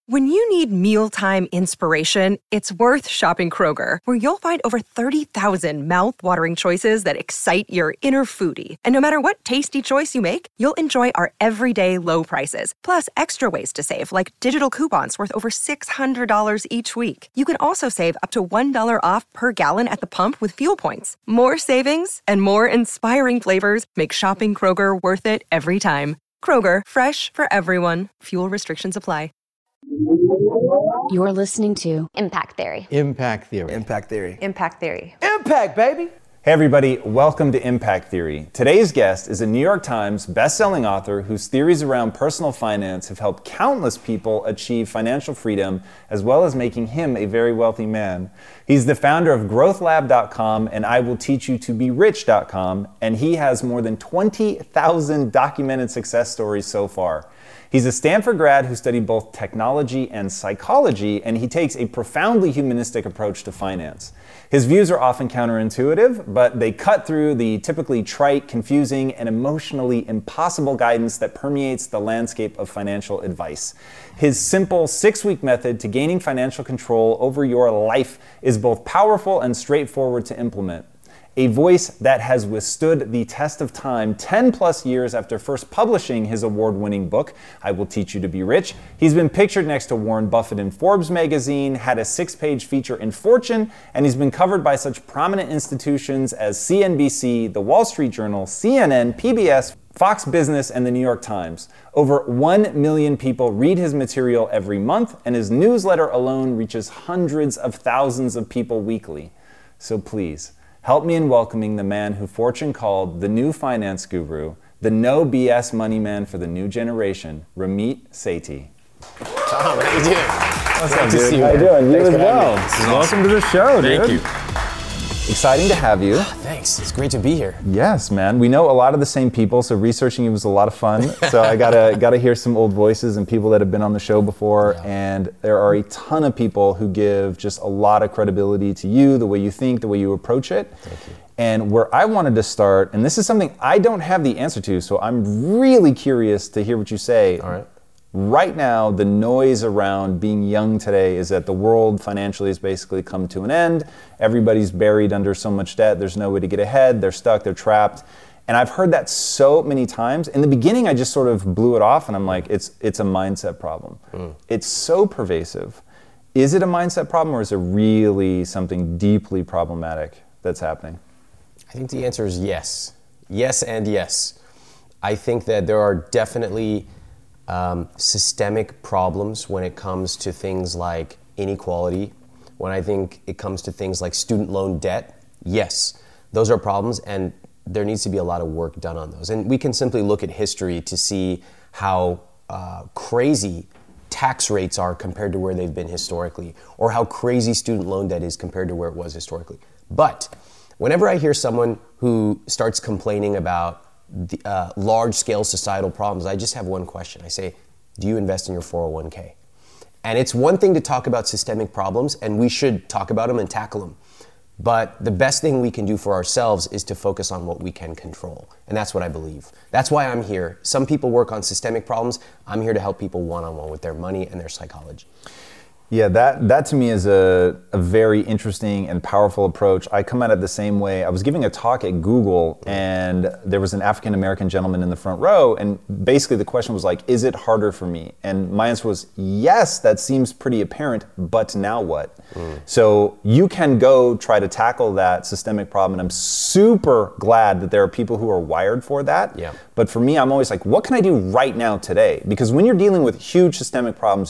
When you need mealtime inspiration, it's worth shopping Kroger, where you'll find over 30,000 mouth-watering choices that excite your inner foodie. And no matter what tasty choice you make, you'll enjoy our everyday low prices, plus extra ways to save, like digital coupons worth over $600 each week. You can also save up to $1 off per gallon at the pump with fuel points. More savings and more inspiring flavors make shopping Kroger worth it every time. Kroger, fresh for everyone. Fuel restrictions apply. You're listening to Impact Theory. Impact Theory. Impact Theory. Impact Theory. Impact, baby! Hey everybody, welcome to Impact Theory. Today's guest is a New York Times best-selling author whose theories around personal finance have helped countless people achieve financial freedom, as well as making him a very wealthy man. He's the founder of GrowthLab.com and IWillTeachYouToBeRich.com, and he has more than 20,000 documented success stories so far. He's a Stanford grad who studied both technology and psychology, and he takes a profoundly humanistic approach to finance. His views are often counterintuitive, but they cut through the typically trite, confusing, and emotionally impossible guidance that permeates the landscape of financial advice. His simple 6-week method to gaining financial control over your life is both powerful and straightforward to implement. A voice that has withstood the test of time 10 plus years after first publishing his award-winning book, I Will Teach You to Be Rich. He's been pictured next to Warren Buffett in Forbes magazine, had a 6-page feature in Fortune, and he's been covered by such prominent institutions as CNBC, The Wall Street Journal, CNN, PBS, Fox Business, and the New York Times. Over 1 million people read his material every month, and his newsletter alone reaches hundreds of thousands of people weekly. So please, help me in welcoming the man who Fortune called the new finance guru, the no BS money man for the new generation, Ramit Sethi. Tom, how you doing? What's up, dude? How you doing? You as well. Welcome to the show, dude. Thank you. Exciting to have you. Thanks. It's great to be here. Yes, man. We know a lot of the same people, so researching you was a lot of fun. So I gotta hear some old voices and people that have been on the show before. Yeah. And there are a ton of people who give just a lot of credibility to you, the way you think, the way you approach it. Thank you. And where I wanted to start, and this is something I don't have the answer to, so I'm really curious to hear what you say. All right. Right now, the noise around being young today is that the world financially has basically come to an end. Everybody's buried under so much debt. There's no way to get ahead. They're stuck. They're trapped. And I've heard that so many times. In the beginning, I just sort of blew it off, and I'm like, it's a mindset problem. It's so pervasive. Is it a mindset problem, or is it really something deeply problematic that's happening? I think the answer is yes. Yes and yes. I think that there are definitely systemic problems when it comes to things like inequality, when I think it comes to things like student loan debt. Yes, those are problems, and there needs to be a lot of work done on those. And we can simply look at history to see how crazy tax rates are compared to where they've been historically, or how crazy student loan debt is compared to where it was historically. But whenever I hear someone who starts complaining about the, large-scale societal problems, I just have one question. I say, do you invest in your 401k? And it's one thing to talk about systemic problems, and we should talk about them and tackle them. But the best thing we can do for ourselves is to focus on what we can control. And that's what I believe. That's why I'm here. Some people work on systemic problems. I'm here to help people one-on-one with their money and their psychology. Yeah, that to me is a very interesting and powerful approach. I come at it the same way. I was giving a talk at Google, and there was an African-American gentleman in the front row, and basically the question was like, is it harder for me? And my answer was, yes, that seems pretty apparent, but now what? So you can go try to tackle that systemic problem, and I'm super glad that there are people who are wired for that. Yeah. But for me, I'm always like, what can I do right now today? Because when you're dealing with huge systemic problems,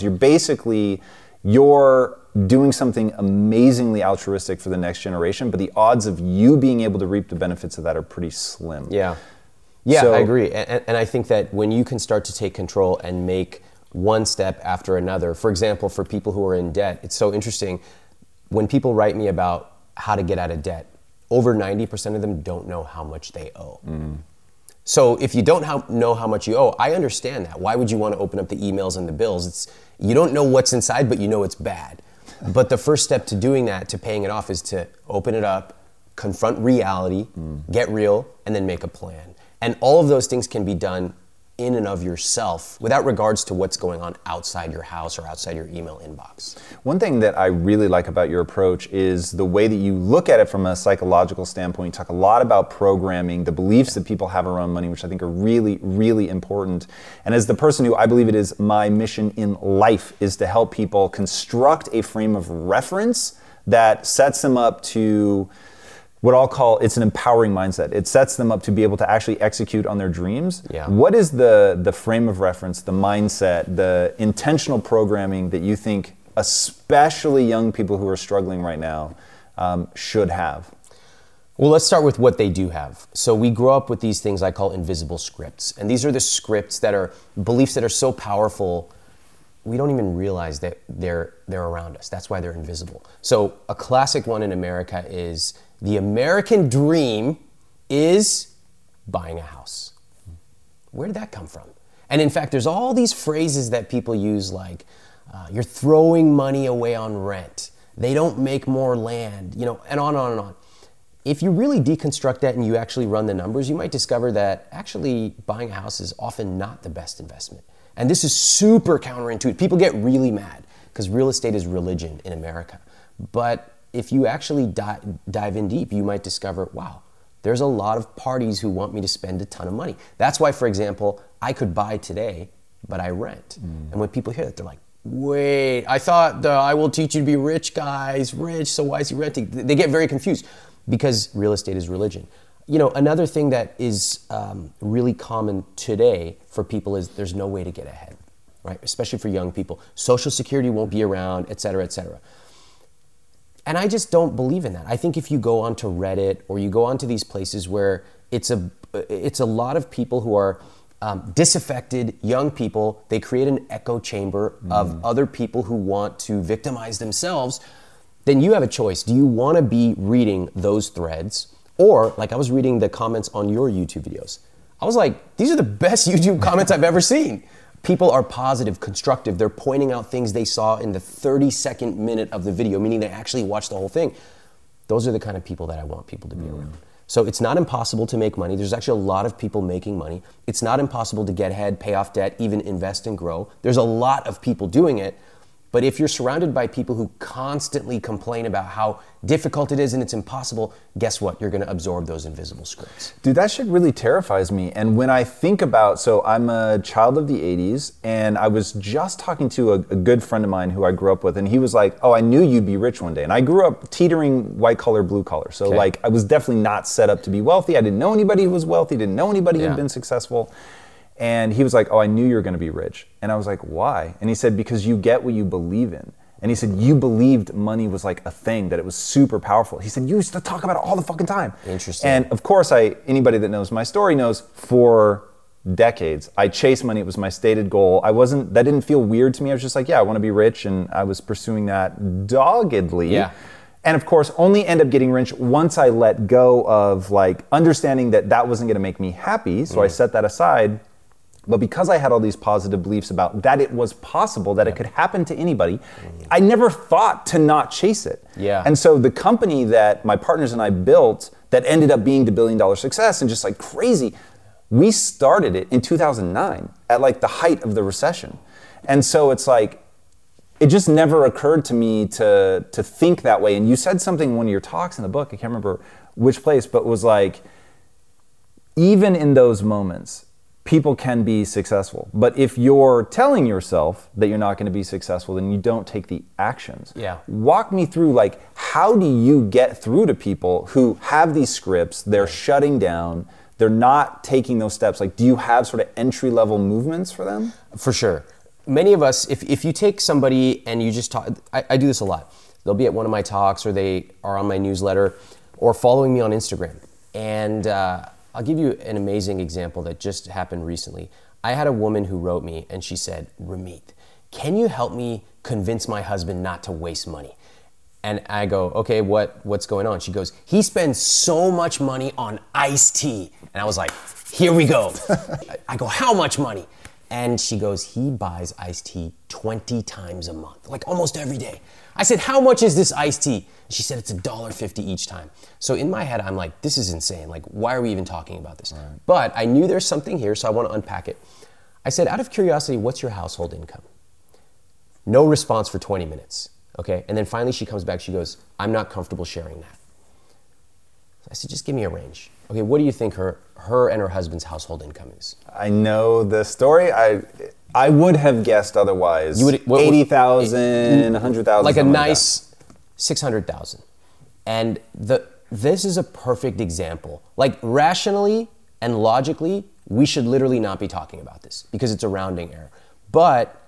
you're doing something amazingly altruistic for the next generation, but the odds of you being able to reap the benefits of that are pretty slim. Yeah, so, I agree. And I think that when you can start to take control and make one step after another, for example, for people who are in debt, it's so interesting. When people write me about how to get out of debt, over 90% of them don't know how much they owe. So if you don't know how much you owe, I understand that. Why would you want to open up the emails and the bills? You don't know what's inside, but you know it's bad. But the first step to doing that, to paying it off, is to open it up, confront reality, get real, and then make a plan. And all of those things can be done in and of yourself without regards to what's going on outside your house or outside your email inbox. One thing that I really like about your approach is the way that you look at it from a psychological standpoint. You talk a lot about programming, the beliefs that people have around money, which I think are really, really important. And as the person who I believe it is my mission in life is to help people construct a frame of reference that sets them up to what I'll call, it's an empowering mindset. It sets them up to be able to actually execute on their dreams. Yeah. What is the frame of reference, the mindset, the intentional programming that you think especially young people who are struggling right now should have? Well, let's start with what they do have. So we grow up with these things I call invisible scripts. And these are the scripts that are beliefs that are so powerful, we don't even realize that they're around us. That's why they're invisible. So a classic one in America is the American dream is buying a house. Where did that come from? And in fact, there's all these phrases that people use like, you're throwing money away on rent. They don't make more land, and on and on and on. If you really deconstruct that and you actually run the numbers, you might discover that actually buying a house is often not the best investment. And this is super counterintuitive. People get really mad because real estate is religion in America. But if you actually dive in deep, you might discover, wow, there's a lot of parties who want me to spend a ton of money. That's why, for example, I could buy today, but I rent. And when people hear that, they're like, wait, I thought the I will teach you to be rich guy's rich, so why is he renting? They get very confused because real estate is religion. Another thing that is really common today for people is there's no way to get ahead, right? Especially for young people. Social Security won't be around, et cetera, et cetera. And I just don't believe in that. I think if you go onto Reddit or you go onto these places where it's a lot of people who are disaffected young people, they create an echo chamber of other people who want to victimize themselves, then you have a choice. Do you want to be reading those threads? Or, like I was reading the comments on your YouTube videos. I was like, these are the best YouTube comments I've ever seen. People are positive, constructive. They're pointing out things they saw in the 32nd minute of the video, meaning they actually watched the whole thing. Those are the kind of people that I want people to be around. So it's not impossible to make money. There's actually a lot of people making money. It's not impossible to get ahead, pay off debt, even invest and grow. There's a lot of people doing it. But if you're surrounded by people who constantly complain about how difficult it is and it's impossible, guess what? You're going to absorb those invisible scripts. Dude, that shit really terrifies me. And when I think about, so I'm a child of the 80s, and I was just talking to a good friend of mine who I grew up with, and he was like, oh, I knew you'd be rich one day. And I grew up teetering white collar, blue collar. So like, I was definitely not set up to be wealthy. I didn't know anybody who was wealthy, didn't know anybody who had been successful. And he was like, oh, I knew you were going to be rich. And I was like, why? And he said, because you get what you believe in. And he said, you believed money was like a thing, that it was super powerful. He said, you used to talk about it all the fucking time. Interesting. And of course, anybody that knows my story knows for decades, I chased money. It was my stated goal. That didn't feel weird to me. I was just like, yeah, I want to be rich. And I was pursuing that doggedly. Yeah. And of course, only end up getting rich once I let go of like understanding that wasn't going to make me happy. So I set that aside. But because I had all these positive beliefs about that it was possible, that it could happen to anybody, I never thought to not chase it. Yeah. And so the company that my partners and I built that ended up being the $1 billion success and just like crazy, we started it in 2009 at like the height of the recession. And so it's like, it just never occurred to me to think that way. And you said something in one of your talks in the book, I can't remember which place, but was like, even in those moments, people can be successful. But if you're telling yourself that you're not going to be successful, then you don't take the actions. Yeah. Walk me through, like, how do you get through to people who have these scripts, they're shutting down, they're not taking those steps? Like, do you have sort of entry-level movements for them? For sure. Many of us, if you take somebody and you just talk, I do this a lot. They'll be at one of my talks, or they are on my newsletter, or following me on Instagram. And I'll give you an amazing example that just happened recently. I had a woman who wrote me and she said, Ramit, can you help me convince my husband not to waste money? And I go, okay, what's going on? She goes, he spends so much money on iced tea. And I was like, here we go. I go, how much money? And she goes, he buys iced tea 20 times a month, like almost every day. I said, how much is this iced tea? She said, it's $1.50 each time. So in my head, I'm like, this is insane. Like, why are we even talking about this? Right. But I knew there's something here, so I want to unpack it. I said, out of curiosity, what's your household income? No response for 20 minutes, okay? And then finally she comes back, she goes, I'm not comfortable sharing that. I said, just give me a range. Okay, what do you think her and her husband's household income is? I know the story. I would have guessed otherwise. 80,000, 100,000. Like a nice 600,000. And this is a perfect example. Like rationally and logically, we should literally not be talking about this because it's a rounding error. But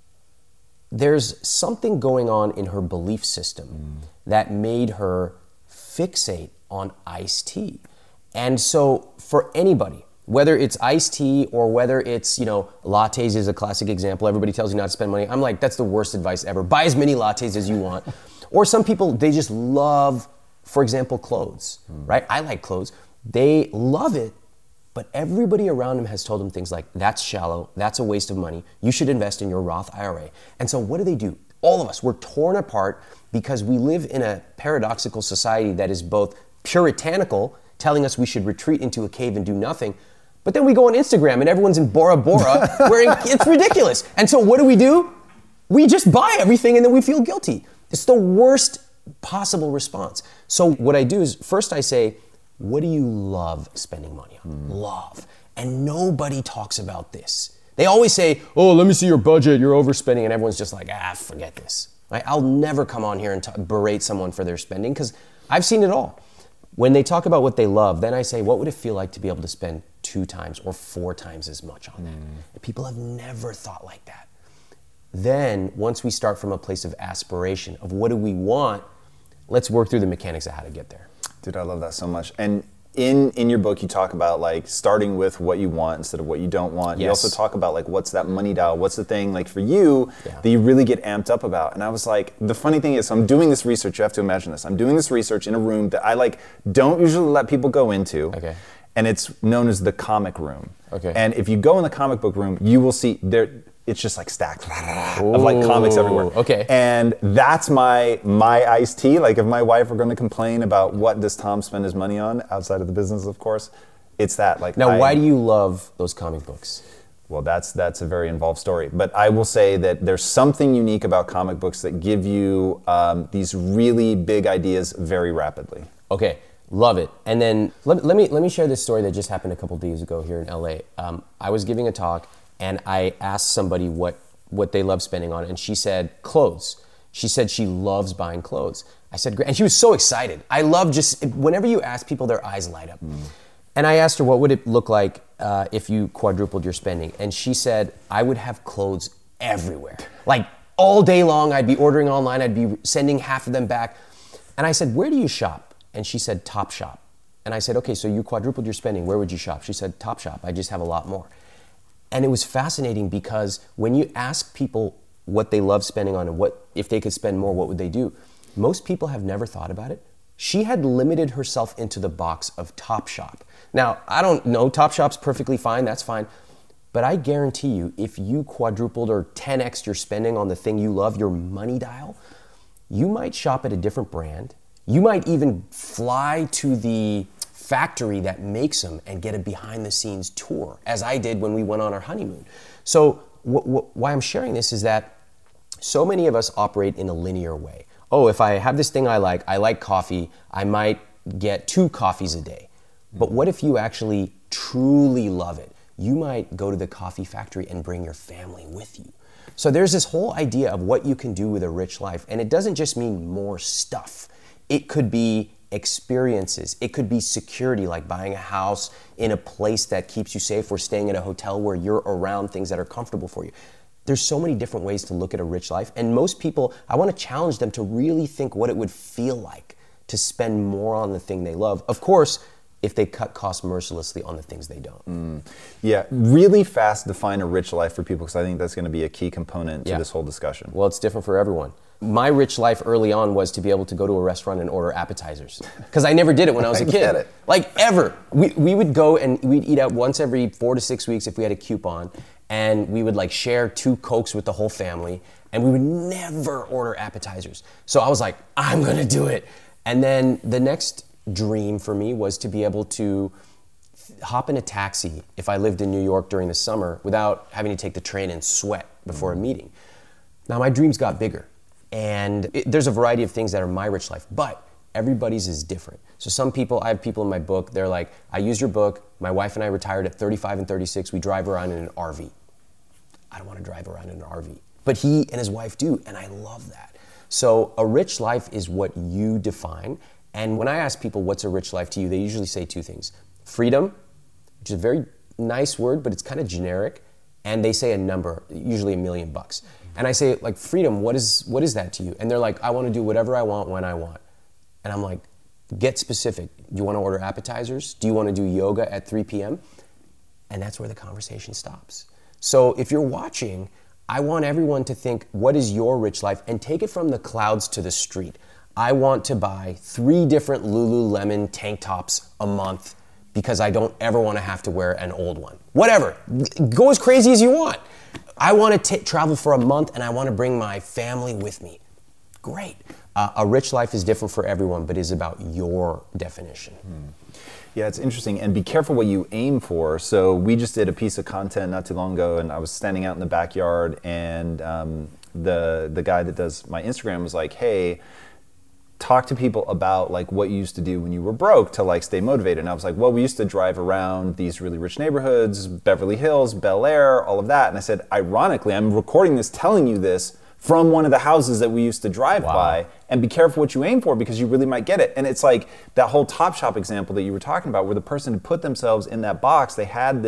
there's something going on in her belief system that made her fixate on iced tea. And so for anybody, whether it's iced tea or whether it's, lattes is a classic example. Everybody tells you not to spend money. I'm like, that's the worst advice ever. Buy as many lattes as you want. Or some people, they just love, for example, clothes, right? I like clothes. They love it, but everybody around them has told them things like, that's shallow, that's a waste of money, you should invest in your Roth IRA. And so what do? All of us, we're torn apart because we live in a paradoxical society that is both puritanical, telling us we should retreat into a cave and do nothing, but then we go on Instagram and everyone's in Bora Bora wearing, it's ridiculous. And so what do? We just buy everything and then we feel guilty. It's the worst possible response. So what I do is first I say, what do you love spending money on? Love. And nobody talks about this. They always say, oh, let me see your budget, you're overspending, and everyone's just like, forget this. Right? I'll never come on here and berate someone for their spending because I've seen it all. When they talk about what they love, then I say, what would it feel like to be able to spend 2 times or 4 times as much on that? And people have never thought like that. Then, once we start from a place of aspiration, of what do we want, let's work through the mechanics of how to get there. Dude, I love that so much. And in your book, you talk about like starting with what you want instead of what you don't want. Yes. You also talk about like what's that money dial, what's the thing like for you that you really get amped up about. And I was like, the funny thing is, so I'm doing this research, you have to imagine this. I'm doing this research in a room that I like don't usually let people go into. Okay. And it's known as the comic room. Okay. And if you go in the comic book room, you will see it's just like stacked of like comics everywhere. Okay. And that's my iced tea. Like if my wife were going to complain about what does Tom spend his money on outside of the business, of course, it's that. Like now, why do you love those comic books? Well, that's a very involved story. But I will say that there's something unique about comic books that give you these really big ideas very rapidly. Okay. Love it. And then let me share this story that just happened a couple days ago here in LA. I was giving a talk and I asked somebody what they love spending on, and she said clothes. She said she loves buying clothes. I said, great. And she was so excited. I love just, whenever you ask people, their eyes light up. And I asked her, what would it look like if you quadrupled your spending? And she said, I would have clothes everywhere. Like all day long, I'd be ordering online, I'd be sending half of them back. And I said, where do you shop? And she said, Topshop. And I said, okay, so you quadrupled your spending, where would you shop? She said, Topshop, I just have a lot more. And it was fascinating because when you ask people what they love spending on and what if they could spend more, what would they do? Most people have never thought about it. She had limited herself into the box of Topshop. Now, I don't know, Topshop's perfectly fine, that's fine. But I guarantee you, if you quadrupled or 10x'd your spending on the thing you love, your money dial, you might shop at a different brand. You might even fly to the factory that makes them and get a behind the scenes tour, as I did when we went on our honeymoon. So why I'm sharing this is that so many of us operate in a linear way. Oh, if I have this thing I like coffee, I might get 2 coffees a day. But what if you actually truly love it? You might go to the coffee factory and bring your family with you. So there's this whole idea of what you can do with a rich life, and it doesn't just mean more stuff. It could be experiences. It could be security, like buying a house in a place that keeps you safe, or staying at a hotel where you're around things that are comfortable for you. There's so many different ways to look at a rich life, and most people, I want to challenge them to really think what it would feel like to spend more on the thing they love. Of course, if they cut costs mercilessly on the things they don't. Yeah, really fast define a rich life for people, because I think that's going to be a key component to this whole discussion. Well, it's different for everyone. My rich life early on was to be able to go to a restaurant and order appetizers, because I never did it when I was a kid. Get it. Like ever. We would go and we'd eat out once every 4 to 6 weeks if we had a coupon, and we would like share 2 Cokes with the whole family, and we would never order appetizers. So I was like, I'm going to do it. And then the next dream for me was to be able to hop in a taxi if I lived in New York during the summer without having to take the train and sweat before a meeting. Now my dreams got bigger, and there's a variety of things that are my rich life, but everybody's is different. So some people, I have people in my book, they're like, I used your book, my wife and I retired at 35 and 36, we drive around in an RV. I don't want to drive around in an RV. But he and his wife do, and I love that. So a rich life is what you define. And when I ask people what's a rich life to you, they usually say two things. Freedom, which is a very nice word, but it's kind of generic. And they say a number, usually $1 million. And I say, like, freedom, what is that to you? And they're like, I want to do whatever I want when I want. And I'm like, get specific. Do you want to order appetizers? Do you want to do yoga at 3 p.m.? And that's where the conversation stops. So if you're watching, I want everyone to think, what is your rich life? And take it from the clouds to the street. I want to buy 3 different Lululemon tank tops a month because I don't ever want to have to wear an old one. Whatever, go as crazy as you want. I want to travel for a month and I want to bring my family with me. Great. A rich life is different for everyone, but is about your definition. Yeah, it's interesting, and be careful what you aim for. So we just did a piece of content not too long ago, and I was standing out in the backyard, and the guy that does my Instagram was like, hey, talk to people about like what you used to do when you were broke to like stay motivated. And I was like, well, we used to drive around these really rich neighborhoods, Beverly Hills, Bel Air, all of that. And I said, ironically, I'm recording this, telling you this from one of the houses that we used to drive by, and be careful what you aim for because you really might get it. And it's like that whole Topshop example that you were talking about where the person had put themselves in that box, they had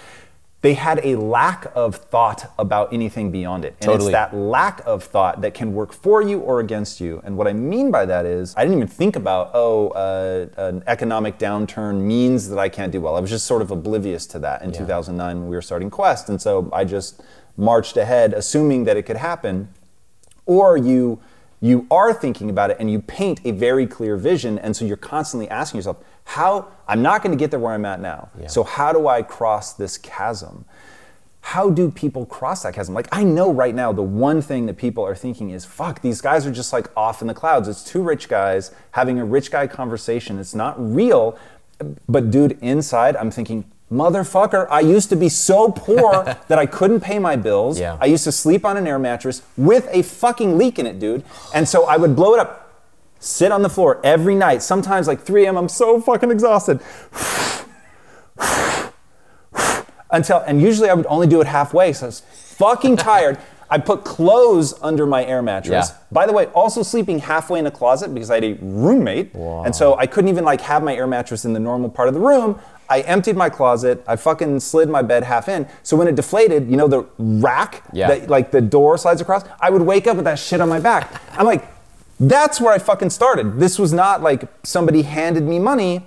a lack of thought about anything beyond it. And it's that lack of thought that can work for you or against you. And what I mean by that is, I didn't even think about, an economic downturn means that I can't do well. I was just sort of oblivious to that in 2009 when we were starting Quest. And so I just marched ahead assuming that it could happen. Or you are thinking about it and you paint a very clear vision, and so you're constantly asking yourself, I'm not going to get there where I'm at now. So how do I cross this chasm? How do people cross that chasm? Like, I know right now the one thing that people are thinking is, fuck, these guys are just like off in the clouds. It's 2 rich guys having a rich guy conversation. It's not real. But dude, inside I'm thinking, motherfucker, I used to be so poor that I couldn't pay my bills. I used to sleep on an air mattress with a fucking leak in it, dude. And so I would blow it up, sit on the floor every night, sometimes like 3 a.m., I'm so fucking exhausted. And usually I would only do it halfway, so I was fucking tired. I put clothes under my air mattress. By the way, also sleeping halfway in a closet because I had a roommate. And so I couldn't even like have my air mattress in the normal part of the room. I emptied my closet, I fucking slid my bed half in, so when it deflated, you know the rack that like the door slides across, I would wake up with that shit on my back. I'm like, that's where I fucking started. This was not like somebody handed me money,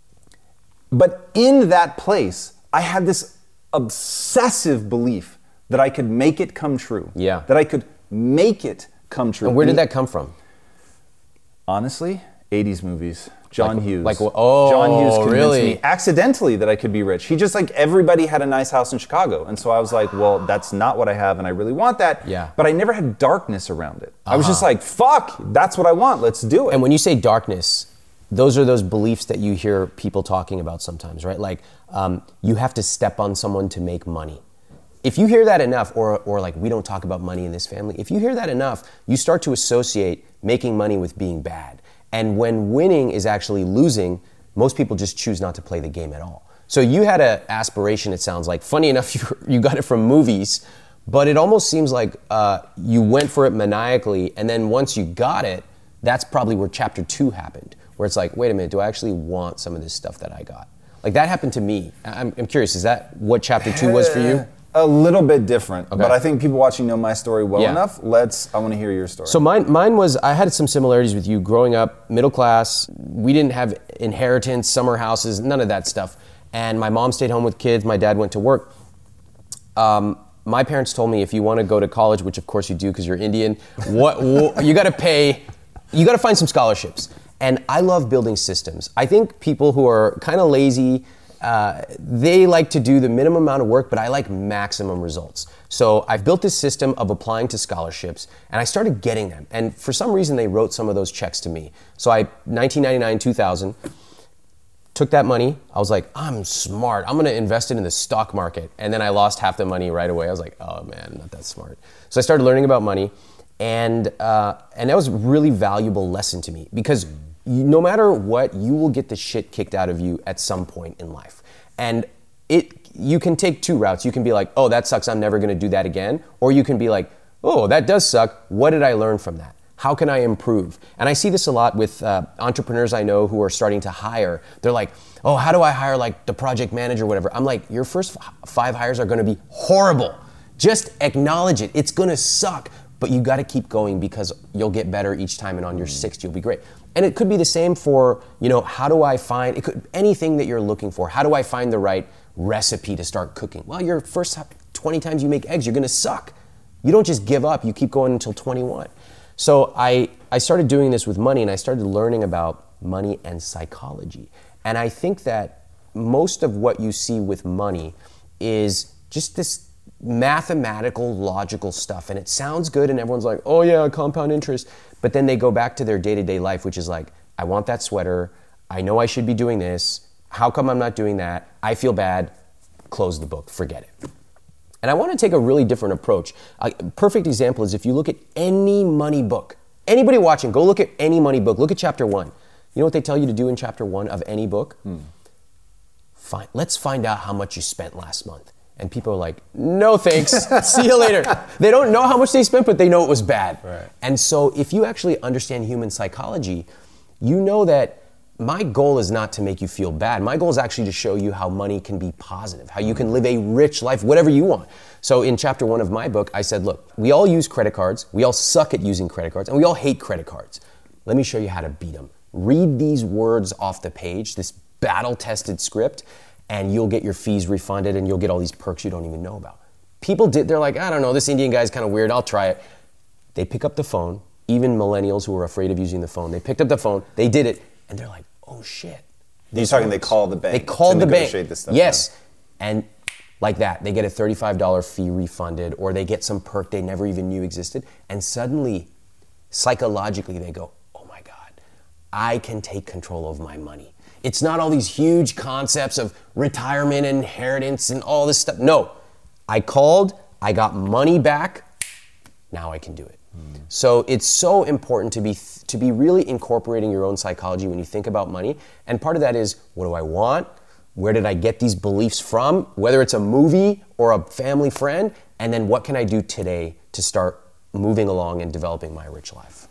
but in that place, I had this obsessive belief that I could make it come true. That I could make it come true. And where did that come from? Honestly, 80s movies. John Hughes. John Hughes convinced me accidentally that I could be rich. He just like, everybody had a nice house in Chicago. And so I was like, well, that's not what I have and I really want that. But I never had darkness around it. I was just like, fuck, that's what I want, let's do it. And when you say darkness, those are those beliefs that you hear people talking about sometimes, right? Like, you have to step on someone to make money. If you hear that enough, or like, we don't talk about money in this family, if you hear that enough, you start to associate making money with being bad. And when winning is actually losing, most people just choose not to play the game at all. So you had an aspiration, it sounds like. Funny enough, you got it from movies, but it almost seems like you went for it maniacally, and then once you got it, that's probably where chapter 2 happened, where it's like, wait a minute, do I actually want some of this stuff that I got? Like, that happened to me. I'm curious, is that what chapter 2 was for you? A little bit different, but I think people watching know my story well enough. I want to hear your story. So mine was, I had some similarities with you. Growing up, middle class, we didn't have inheritance, summer houses, none of that stuff. And my mom stayed home with kids, my dad went to work. My parents told me, if you want to go to college, which of course you do because you're Indian, you got to find some scholarships. And I love building systems. I think people who are kind of lazy, they like to do the minimum amount of work, but I like maximum results. So I've built this system of applying to scholarships, and I started getting them. And for some reason, they wrote some of those checks to me. So 1999, 2000, took that money. I was like, I'm smart. I'm gonna invest it in the stock market. And then I lost half the money right away. I was like, oh man, not that smart. So I started learning about money, and that was a really valuable lesson to me, because no matter what, you will get the shit kicked out of you at some point in life. And you can take two routes. You can be like, oh, that sucks, I'm never gonna do that again. Or you can be like, oh, that does suck. What did I learn from that? How can I improve? And I see this a lot with entrepreneurs I know who are starting to hire. They're like, oh, how do I hire like the project manager or whatever? I'm like, your first 5 hires are gonna be horrible. Just acknowledge it. It's gonna suck, but you gotta keep going, because you'll get better each time, and on your 6th, you'll be great. And it could be the same for, how do I find, it could anything that you're looking for. How do I find the right recipe to start cooking? Well, your first 20 times you make eggs, you're gonna suck. You don't just give up, you keep going until 21. So I started doing this with money, and I started learning about money and psychology. And I think that most of what you see with money is just this mathematical, logical stuff. And it sounds good, and everyone's like, oh yeah, compound interest. But then they go back to their day-to-day life, which is like, I want that sweater, I know I should be doing this, how come I'm not doing that? I feel bad, close the book, forget it. And I want to take a really different approach. A perfect example is if you look at any money book. Anybody watching, go look at any money book. Look at chapter 1. You know what they tell you to do in chapter 1 of any book? Fine. Let's find out how much you spent last month. And people are like, no thanks, see you later. They don't know how much they spent, but they know it was bad. Right. And so if you actually understand human psychology, you know that my goal is not to make you feel bad. My goal is actually to show you how money can be positive, how you can live a rich life, whatever you want. So in chapter 1 of my book, I said, look, we all use credit cards, we all suck at using credit cards, and we all hate credit cards. Let me show you how to beat them. Read these words off the page, this battle-tested script, and you'll get your fees refunded, and you'll get all these perks you don't even know about. They're like, I don't know, this Indian guy's kind of weird, I'll try it. They pick up the phone, even millennials who are afraid of using the phone, they picked up the phone, they did it, and they're like, oh shit. You're talking they call the bank. They called the bank. This stuff. Yes. And like that, they get a $35 fee refunded, or they get some perk they never even knew existed. And suddenly, psychologically, they go, oh my God, I can take control of my money. It's not all these huge concepts of retirement and inheritance and all this stuff. No, I called, I got money back, now I can do it. So it's so important to be really incorporating your own psychology when you think about money. And part of that is, what do I want? Where did I get these beliefs from? Whether it's a movie or a family friend, and then what can I do today to start moving along and developing my rich life?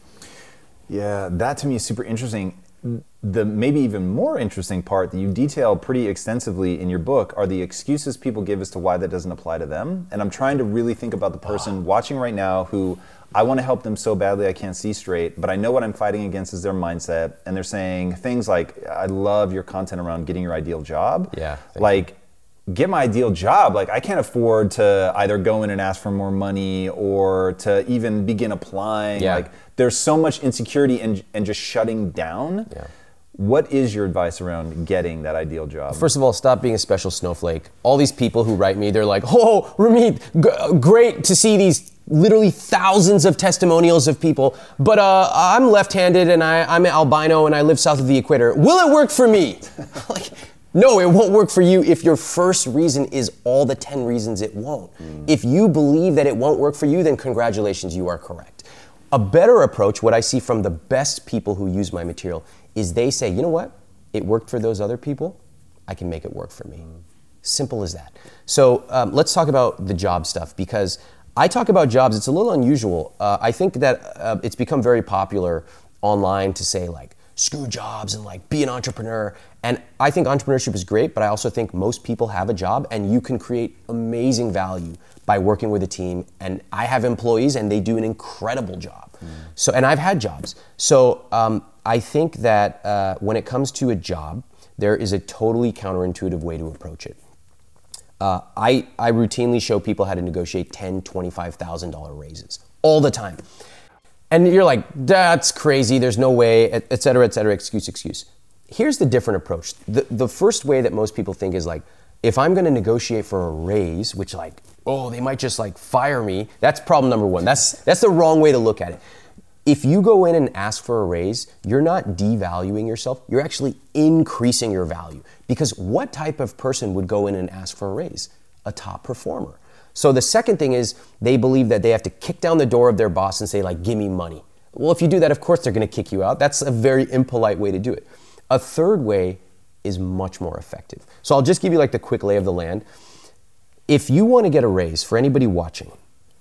Yeah, that to me is super interesting. The maybe even more interesting part that you detail pretty extensively in your book are the excuses people give as to why that doesn't apply to them. And I'm trying to really think about the person watching right now who I want to help them so badly I can't see straight, but I know what I'm fighting against is their mindset. And they're saying things like, I love your content around getting your ideal job. Yeah. Like, get my ideal job. Like, I can't afford to either go in and ask for more money or to even begin applying. Yeah. Like, there's so much insecurity and just shutting down. Yeah. What is your advice around getting that ideal job? First of all, stop being a special snowflake. All these people who write me, they're like, oh, Ramit, great to see these literally thousands of testimonials of people, but I'm left-handed and I'm an albino and I live south of the equator. Will it work for me? Like, no, it won't work for you if your first reason is all the 10 reasons it won't. If you believe that it won't work for you, then congratulations, you are correct. A better approach, what I see from the best people who use my material, is they say, you know what? It worked for those other people. I can make it work for me. Simple as that. So let's talk about the job stuff, because I talk about jobs. It's a little unusual. I think that it's become very popular online to say like, screw jobs and like be an entrepreneur. And I think entrepreneurship is great, but I also think most people have a job and you can create amazing value by working with a team. And I have employees and they do an incredible job. So, and I've had jobs. So I think that when it comes to a job, there is a totally counterintuitive way to approach it. I routinely show people how to negotiate $10,000, $25,000 raises all the time. And you're like, that's crazy, there's no way, et cetera, excuse. Here's the different approach. The first way that most people think is like, if I'm gonna negotiate for a raise, which like, oh, they might just like fire me, that's problem number one. That's the wrong way to look at it. If you go in and ask for a raise, you're not devaluing yourself, you're actually increasing your value. Because what type of person would go in and ask for a raise? A top performer. So the second thing is they believe that they have to kick down the door of their boss and say like, give me money. Well, if you do that, of course they're gonna kick you out. That's a very impolite way to do it. A third way is much more effective. So I'll just give you like the quick lay of the land. If you wanna get a raise, for anybody watching,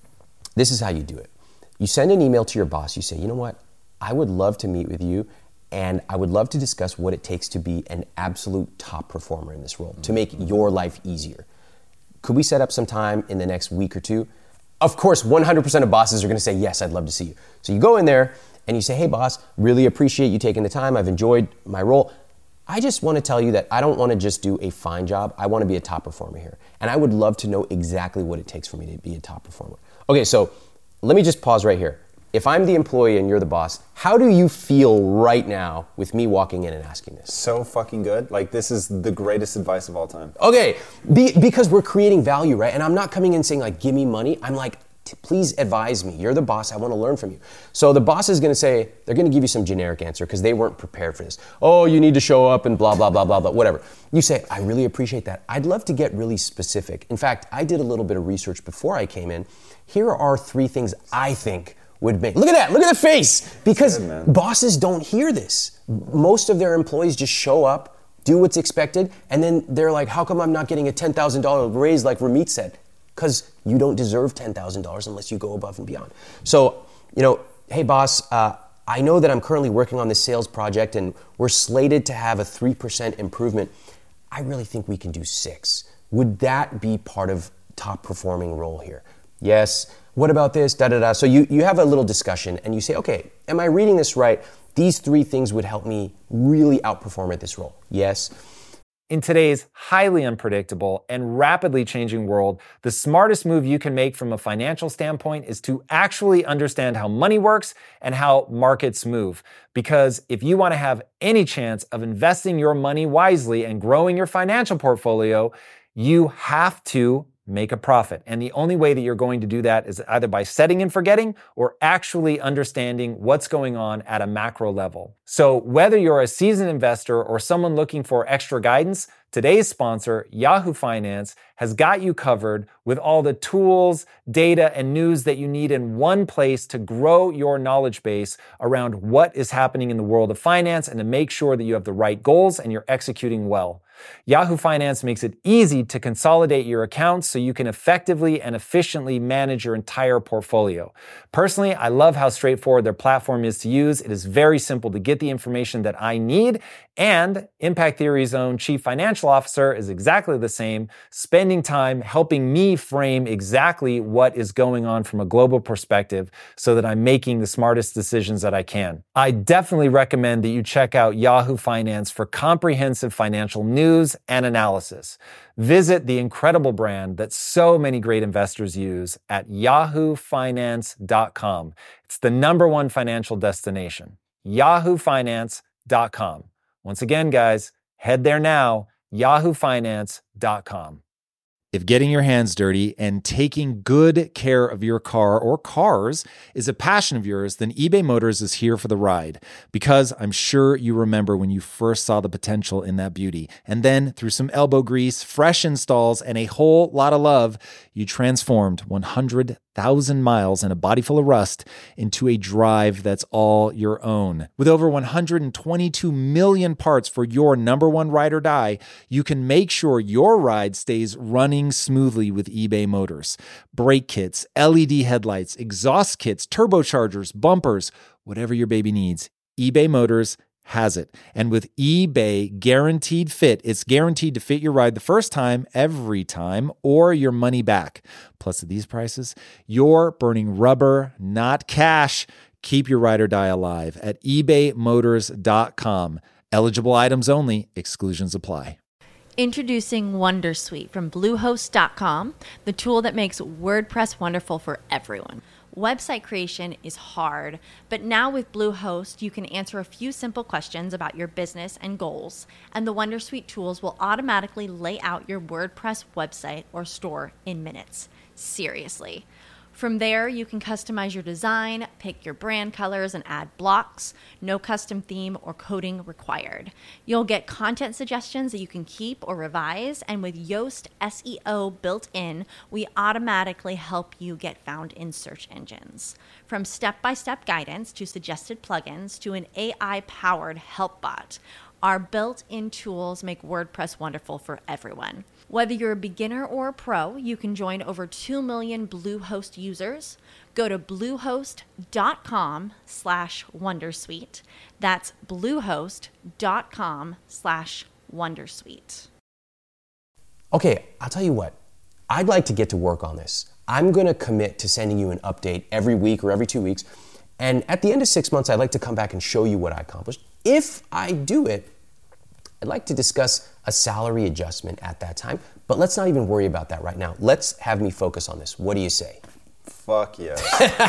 this is how you do it. You send an email to your boss, you say, you know what, I would love to meet with you and I would love to discuss what it takes to be an absolute top performer in this role, to make your life easier. Could we set up some time in the next week or two? Of course, 100% of bosses are gonna say, yes, I'd love to see you. So you go in there and you say, hey boss, really appreciate you taking the time, I've enjoyed my role. I just wanna tell you that I don't wanna just do a fine job, I wanna be a top performer here. And I would love to know exactly what it takes for me to be a top performer. Okay, so let me just pause right here. If I'm the employee and you're the boss, how do you feel right now with me walking in and asking this? So fucking good. Like, this is the greatest advice of all time. Okay, because we're creating value, right? And I'm not coming in saying like, give me money. I'm like, please advise me. You're the boss, I wanna learn from you. So the boss is gonna say, they're gonna give you some generic answer because they weren't prepared for this. Oh, you need to show up and blah, blah, blah, blah, blah, whatever. You say, I really appreciate that. I'd love to get really specific. In fact, I did a little bit of research before I came in. Here are 3 things I think would make, look at that, look at the face, because bosses don't hear this. Most of their employees just show up, do what's expected, and then they're like, how come I'm not getting a $10,000 raise like Ramit said? Because you don't deserve $10,000 unless you go above and beyond. So, hey boss, I know that I'm currently working on this sales project and we're slated to have a 3% improvement. I really think we can do 6. Would that be part of top performing role here? Yes. What about this? Da da da. So you have a little discussion and you say, okay, am I reading this right? These 3 things would help me really outperform at this role. Yes. In today's highly unpredictable and rapidly changing world, the smartest move you can make from a financial standpoint is to actually understand how money works and how markets move. Because if you want to have any chance of investing your money wisely and growing your financial portfolio, you have to make a profit. And the only way that you're going to do that is either by setting and forgetting or actually understanding what's going on at a macro level. So whether you're a seasoned investor or someone looking for extra guidance, today's sponsor, Yahoo Finance, has got you covered with all the tools, data, and news that you need in one place to grow your knowledge base around what is happening in the world of finance and to make sure that you have the right goals and you're executing well. Yahoo Finance makes it easy to consolidate your accounts so you can effectively and efficiently manage your entire portfolio. Personally, I love how straightforward their platform is to use. It is very simple to get the information that I need, and Impact Theory's own chief financial officer is exactly the same, spending time helping me frame exactly what is going on from a global perspective so that I'm making the smartest decisions that I can. I definitely recommend that you check out Yahoo Finance for comprehensive financial news and analysis. Visit the incredible brand that so many great investors use at yahoofinance.com. It's the #1 financial destination. yahoofinance.com. Once again, guys, head there now, yahoofinance.com. If getting your hands dirty and taking good care of your car or cars is a passion of yours, then eBay Motors is here for the ride. Because I'm sure you remember when you first saw the potential in that beauty. And then through some elbow grease, fresh installs, and a whole lot of love, you transformed 100,000 miles and a body full of rust into a drive that's all your own. With over 122 million parts for your #1 ride or die, you can make sure your ride stays running smoothly with eBay Motors. Brake kits, LED headlights, exhaust kits, turbochargers, bumpers, whatever your baby needs, eBay Motors has it. And with eBay Guaranteed Fit, it's guaranteed to fit your ride the first time, every time, or your money back. Plus, at these prices, you're burning rubber, not cash. Keep your ride or die alive at ebaymotors.com. Eligible items only. Exclusions apply. Introducing Wondersuite from Bluehost.com, the tool that makes WordPress wonderful for everyone. Website creation is hard, but now with Bluehost, you can answer a few simple questions about your business and goals, and the Wondersuite tools will automatically lay out your WordPress website or store in minutes. Seriously. From there, you can customize your design, pick your brand colors, and add blocks. No custom theme or coding required. You'll get content suggestions that you can keep or revise, and with Yoast SEO built in, we automatically help you get found in search engines. From step-by-step guidance to suggested plugins to an AI-powered help bot, our built-in tools make WordPress wonderful for everyone. Whether you're a beginner or a pro, you can join over 2 million Bluehost users. Go to bluehost.com/wondersuite. That's bluehost.com/wondersuite. Okay, I'll tell you what. I'd like to get to work on this. I'm going to commit to sending you an update every week or every 2 weeks. And at the end of 6 months, I'd like to come back and show you what I accomplished. If I do it, I'd like to discuss a salary adjustment at that time, but let's not even worry about that right now. Let's have me focus on this. What do you say? Fuck yes.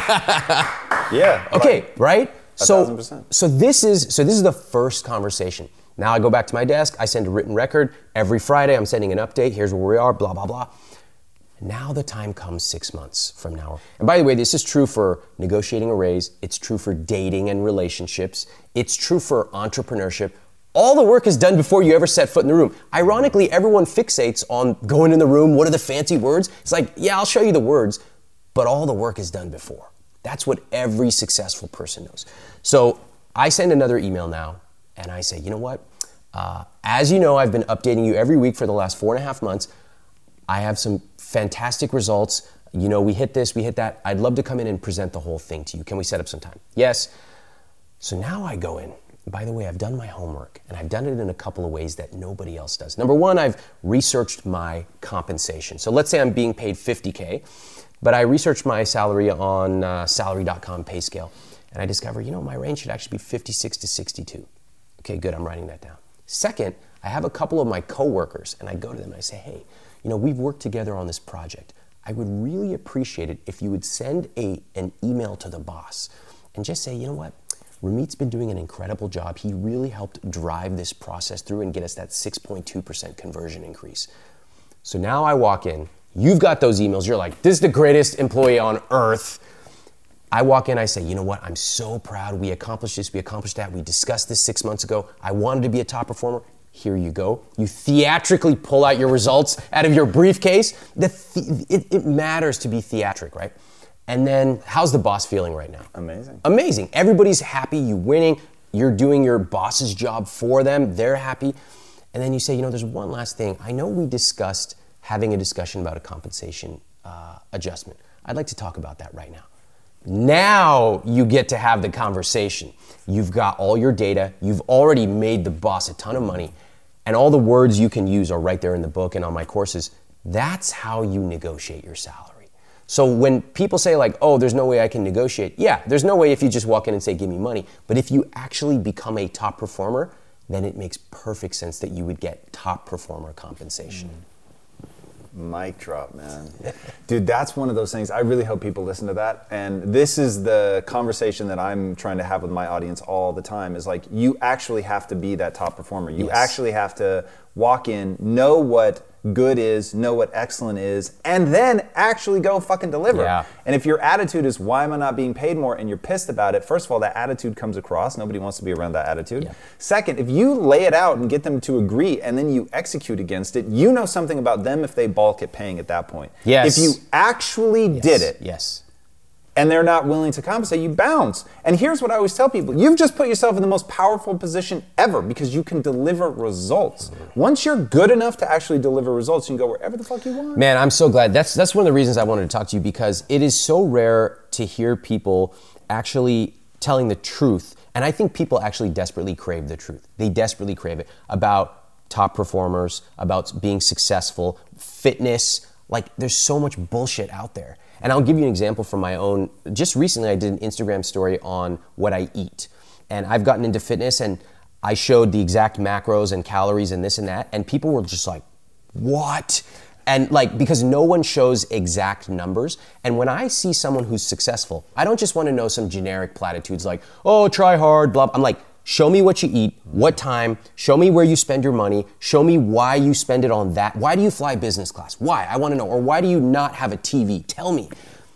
Yeah. Okay, right? 1,000%. So this is the first conversation. Now I go back to my desk, I send a written record. Every Friday I'm sending an update. Here's where we are, blah, blah, blah. Now the time comes 6 months from now. And by the way, this is true for negotiating a raise. It's true for dating and relationships. It's true for entrepreneurship. All the work is done before you ever set foot in the room. Ironically, everyone fixates on going in the room. What are the fancy words? It's like, yeah, I'll show you the words, but all the work is done before. That's what every successful person knows. So I send another email now, and I say, you know what? As you know, I've been updating you every week for the last 4.5 months. I have some fantastic results. You know, we hit this, we hit that. I'd love to come in and present the whole thing to you. Can we set up some time? Yes. So now I go in. By the way, I've done my homework, and I've done it in a couple of ways that nobody else does. Number one, I've researched my compensation. So let's say I'm being paid $50K, but I researched my salary on salary.com pay scale, and I discovered, you know, my range should actually be 56 to 62. Okay, good, I'm writing that down. Second, I have a couple of my coworkers, and I go to them and I say, hey, you know, we've worked together on this project. I would really appreciate it if you would send an email to the boss and just say, you know what? Ramit's been doing an incredible job. He really helped drive this process through and get us that 6.2% conversion increase. So now I walk in, you've got those emails, you're like, this is the greatest employee on earth. I walk in, I say, you know what, I'm so proud. We accomplished this, we accomplished that. We discussed this 6 months ago. I wanted to be a top performer. Here you go. You theatrically pull out your results out of your briefcase. It matters to be theatric, right? And then, how's the boss feeling right now? Amazing. Amazing. Everybody's happy, you winning, you're doing your boss's job for them, they're happy. And then you say, you know, there's one last thing. I know we discussed having a discussion about a compensation adjustment. I'd like to talk about that right now. Now you get to have the conversation. You've got all your data, you've already made the boss a ton of money, and all the words you can use are right there in the book and on my courses. That's how you negotiate your salary. So when people say like, oh, there's no way I can negotiate. Yeah, there's no way if you just walk in and say, give me money. But if you actually become a top performer, then it makes perfect sense that you would get top performer compensation. Mic drop, man. Dude, that's one of those things. I really hope people listen to that. And this is the conversation that I'm trying to have with my audience all the time is like, you actually have to be that top performer. You actually have to walk in, know what good is, know what excellent is, and then actually go fucking deliver. Yeah. And if your attitude is, why am I not being paid more, and you're pissed about it, first of all, that attitude comes across. Nobody wants to be around that attitude. Yeah. Second, if you lay it out and get them to agree, and then you execute against it, you know something about them if they balk at paying at that point. Yes. If you actually did it, yes, and they're not willing to compensate, you bounce. And here's what I always tell people. You've just put yourself in the most powerful position ever because you can deliver results. Once you're good enough to actually deliver results, you can go wherever the fuck you want. Man, I'm so glad. That's one of the reasons I wanted to talk to you, because it is so rare to hear people actually telling the truth. And I think people actually desperately crave the truth. They desperately crave it about top performers, about being successful, fitness. Like, there's so much bullshit out there. And I'll give you an example from my own. Just recently, I did an Instagram story on what I eat. And I've gotten into fitness, and I showed the exact macros and calories and this and that. And people were just like, what? And like, because no one shows exact numbers. And when I see someone who's successful, I don't just want to know some generic platitudes like, oh, try hard, blah. I'm like, show me what you eat, what time, show me where you spend your money, show me why you spend it on that. Why do you fly business class? Why? I want to know. Or why do you not have a TV? Tell me.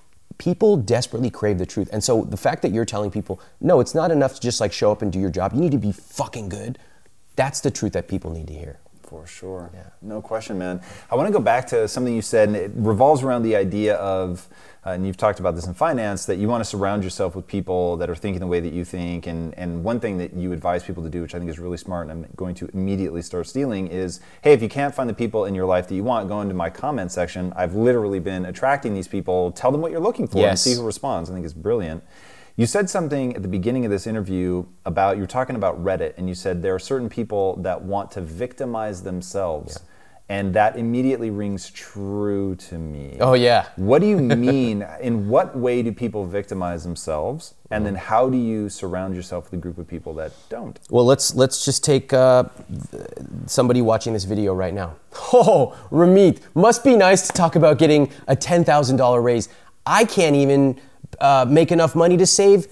People desperately crave the truth. And so the fact that you're telling people, no, it's not enough to just like show up and do your job. You need to be fucking good. That's the truth that people need to hear. For sure. Yeah. No question, man. I want to go back to something you said, and it revolves around the idea of, and you've talked about this in finance, that you want to surround yourself with people that are thinking the way that you think. And one thing that you advise people to do, which I think is really smart, and I'm going to immediately start stealing, is, hey, if you can't find the people in your life that you want, go into my comment section. I've literally been attracting these people. Tell them what you're looking for and see who responds. I think it's brilliant. You said something at the beginning of this interview about, you were talking about Reddit, and you said there are certain people that want to victimize themselves. Yeah. And that immediately rings true to me. Oh, yeah. What do you mean? In what way do people victimize themselves? And then how do you surround yourself with a group of people that don't? Well, let's just take somebody watching this video right now. Oh, Ramit, must be nice to talk about getting a $10,000 raise. I can't even make enough money to save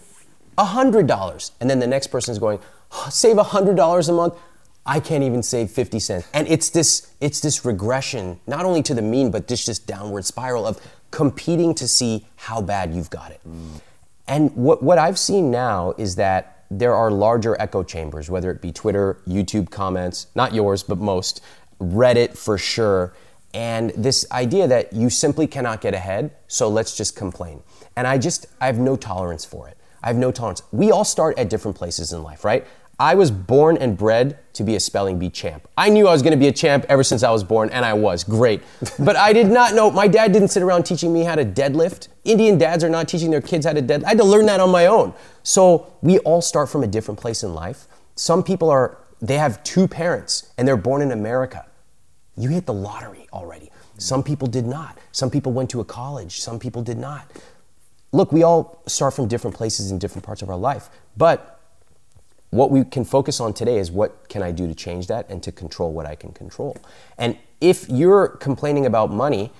$100. And then the next person is going, oh, save $100 a month? I can't even save 50 cents. And it's this regression, not only to the mean, but this downward spiral of competing to see how bad you've got it. And what I've seen now is that there are larger echo chambers, whether it be Twitter, YouTube comments, not yours, but most, Reddit for sure, and this idea that you simply cannot get ahead, so let's just complain. And I have no tolerance for it. I have no tolerance. We all start at different places in life, right? I was born and bred to be a spelling bee champ. I knew I was gonna be a champ ever since I was born, and I was, great. But I did not know, my dad didn't sit around teaching me how to deadlift. Indian dads are not teaching their kids how to deadlift. I had to learn that on my own. So we all start from a different place in life. Some people they have two parents, and they're born in America. You hit the lottery already. Some people did not. Some people went to a college. Some people did not. Look, we all start from different places in different parts of our life. But what we can focus on today is what can I do to change that and to control what I can control. And if you're complaining about money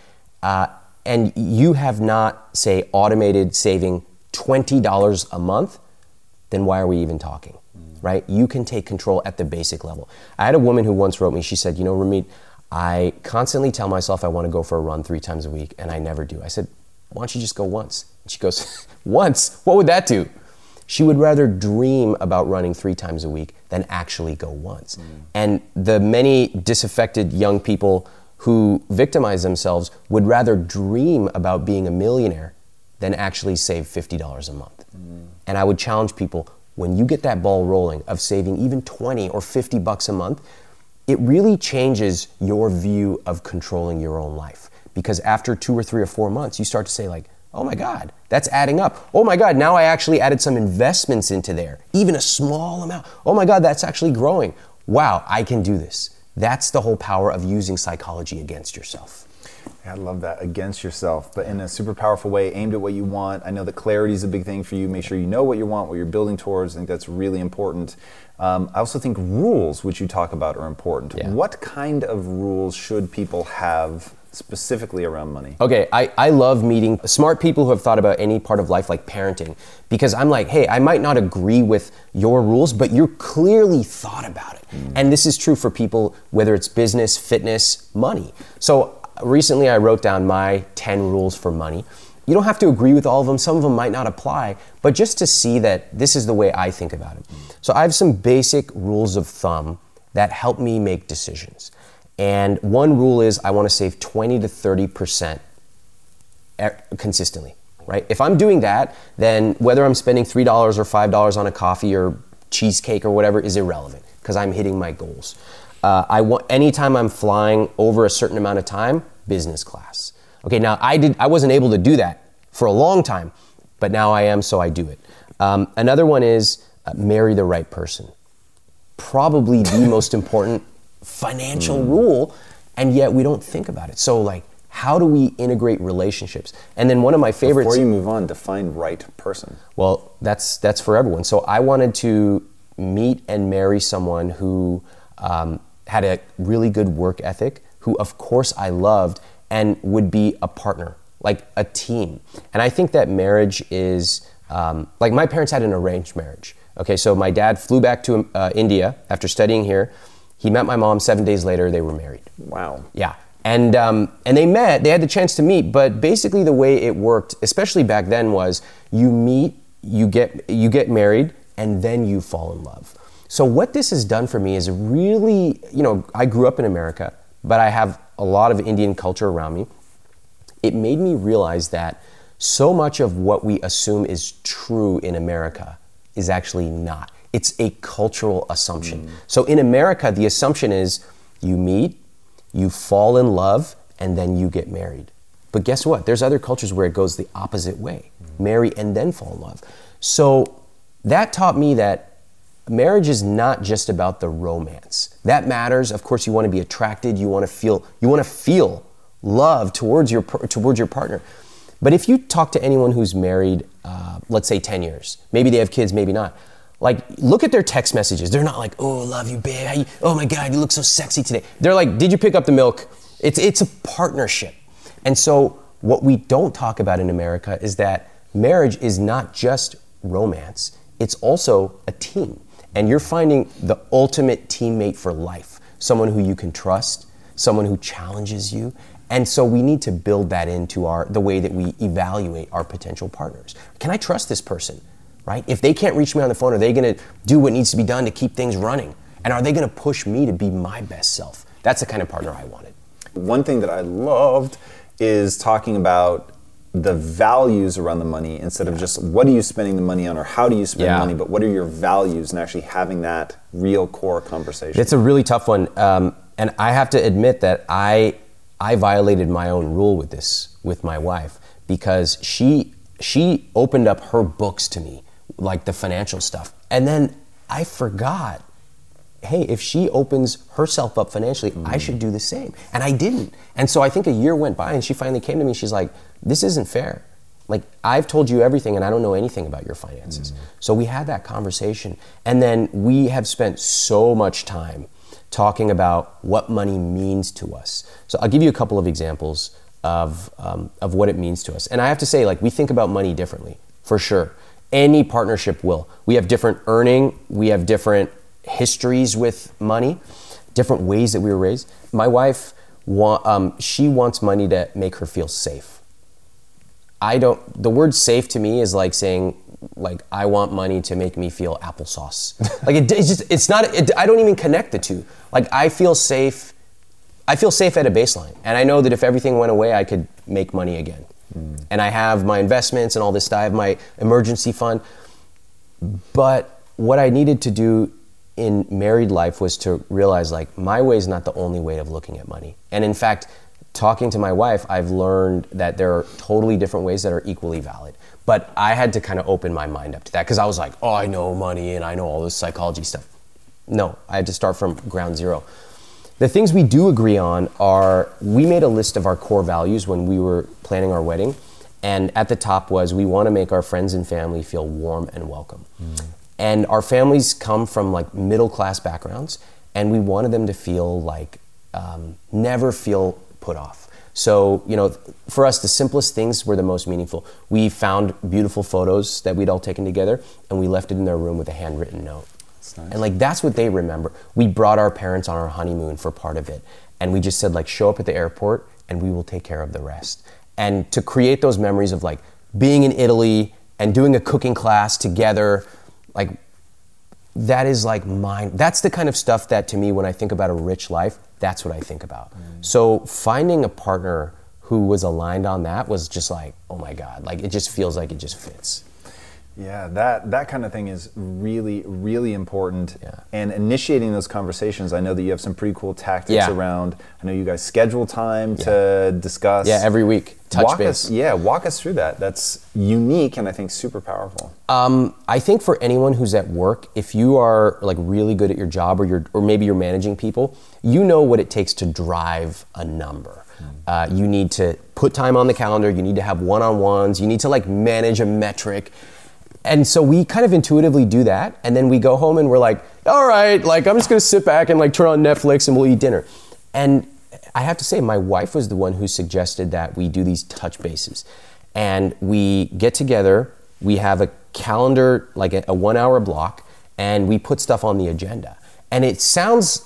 and you have not, say, automated saving $20 a month, then why are we even talking, right? You can take control at the basic level. I had a woman who once wrote me, she said, you know, Ramit, I constantly tell myself I want to go for a run 3 times a week, and I never do. I said, why don't you just go once? And she goes, once? What would that do? She would rather dream about running 3 times a week than actually go once. And the many disaffected young people who victimize themselves would rather dream about being a millionaire than actually save $50 a month. And I would challenge people, when you get that ball rolling of saving even 20 or 50 bucks a month, it really changes your view of controlling your own life. Because after 2 or 3 or 4 months, you start to say like, oh my God, that's adding up. Oh my God, now I actually added some investments into there, even a small amount. Oh my God, that's actually growing. Wow, I can do this. That's the whole power of using psychology against yourself. I love that, against yourself, but in a super powerful way, aimed at what you want. I know that clarity is a big thing for you. Make sure you know what you want, what you're building towards. I think that's really important. I also think rules, which you talk about, are important. Yeah. What kind of rules should people have specifically around money? Okay, I love meeting smart people who have thought about any part of life, like parenting, because I'm like, hey, I might not agree with your rules, but you clearly thought about it. And this is true for people, whether it's business, fitness, money. So recently I wrote down my 10 rules for money. You don't have to agree with all of them. Some of them might not apply, but just to see that this is the way I think about it. So I have some basic rules of thumb that help me make decisions. And one rule is I want to save 20 to 30% consistently, right? If I'm doing that, then whether I'm spending $3 or $5 on a coffee or cheesecake or whatever is irrelevant because I'm hitting my goals. Anytime I'm flying over a certain amount of time, business class. Okay, now I wasn't able to do that for a long time, but now I am, so I do it. Another one is marry the right person. Probably the most important financial rule, and yet we don't think about it. So like, how do we integrate relationships? And then one of my favorites— Before you move on, define right person. Well, that's for everyone. So I wanted to meet and marry someone who had a really good work ethic, who of course I loved, and would be a partner, like a team. And I think that marriage is, like my parents had an arranged marriage. Okay, so my dad flew back to India after studying here. He met my mom 7 days later, they were married. Wow. Yeah, And they met, they had the chance to meet, but basically the way it worked, especially back then, was you meet, you get married, and then you fall in love. So what this has done for me is really, I grew up in America, but I have a lot of Indian culture around me. It made me realize that so much of what we assume is true in America is actually not. It's a cultural assumption. So in America, the assumption is you meet, you fall in love, and then you get married. But guess what? There's other cultures where it goes the opposite way. Marry and then fall in love. So that taught me that marriage is not just about the romance. That matters. Of course, you want to be attracted. You want to feel love towards your partner. But if you talk to anyone who's married, let's say 10 years, maybe they have kids, maybe not. Like, look at their text messages. They're not like, oh, love you, babe. Oh my God, you look so sexy today. They're like, did you pick up the milk? It's a partnership. And so what we don't talk about in America is that marriage is not just romance. It's also a team. And you're finding the ultimate teammate for life. Someone who you can trust, someone who challenges you. And so we need to build that into the way that we evaluate our potential partners. Can I trust this person, right? If they can't reach me on the phone, are they gonna do what needs to be done to keep things running? And are they gonna push me to be my best self? That's the kind of partner I wanted. One thing that I loved is talking about the values around the money instead of just what are you spending the money on or how do you spend money, but what are your values, and actually having that real core conversation. It's a really tough one. And I have to admit that I violated my own rule with my wife, because she opened up her books to me, like the financial stuff. And then I forgot, hey, if she opens herself up financially, I should do the same. And I didn't. And so I think a year went by and she finally came to me. She's like, this isn't fair. Like, I've told you everything and I don't know anything about your finances. So we had that conversation. And then we have spent so much time talking about what money means to us. So I'll give you a couple of examples of what it means to us. And I have to say, like, we think about money differently, for sure. Any partnership will. We have different earning, we have different histories with money, different ways that we were raised. My wife, she wants money to make her feel safe. The word safe to me is like saying, like, I want money to make me feel applesauce. Like, I don't even connect the two. Like, I feel safe at a baseline. And I know that if everything went away, I could make money again. And I have my investments and all this stuff. I have my emergency fund. But what I needed to do in married life was to realize, like, my way is not the only way of looking at money. And in fact, talking to my wife, I've learned that there are totally different ways that are equally valid. But I had to kind of open my mind up to that, because I was like, oh, I know money and I know all this psychology stuff. No, I had to start from ground zero. The things we do agree on are, we made a list of our core values when we were planning our wedding. And at the top was, we want to make our friends and family feel warm and welcome. And our families come from like middle-class backgrounds, and we wanted them to feel like, never feel put off. So, for us, the simplest things were the most meaningful. We found beautiful photos that we'd all taken together, and we left it in their room with a handwritten note. That's nice. And like, that's what they remember. We brought our parents on our honeymoon for part of it, and we just said, like, show up at the airport and we will take care of the rest. And to create those memories of like being in Italy and doing a cooking class together, like, that is like that's the kind of stuff that, to me, when I think about a rich life, that's what I think about. So finding a partner who was aligned on that was just like, oh my God, like, it just feels like it just fits. Yeah, that kind of thing is really, really important. Yeah. And initiating those conversations, I know that you have some pretty cool tactics around. I know you guys schedule time to discuss. Yeah, every week. Touch base. Walk us through that. That's unique and I think super powerful. I think for anyone who's at work, if you are like really good at your job, or maybe you're managing people, you know what it takes to drive a number. You need to put time on the calendar. You need to have one-on-ones. You need to like manage a metric. And so we kind of intuitively do that, and then we go home and we're like, all right, like, I'm just gonna sit back and like turn on Netflix and we'll eat dinner. And I have to say, my wife was the one who suggested that we do these touch bases. And we get together, we have a calendar, like a 1 hour block, and we put stuff on the agenda. And it sounds like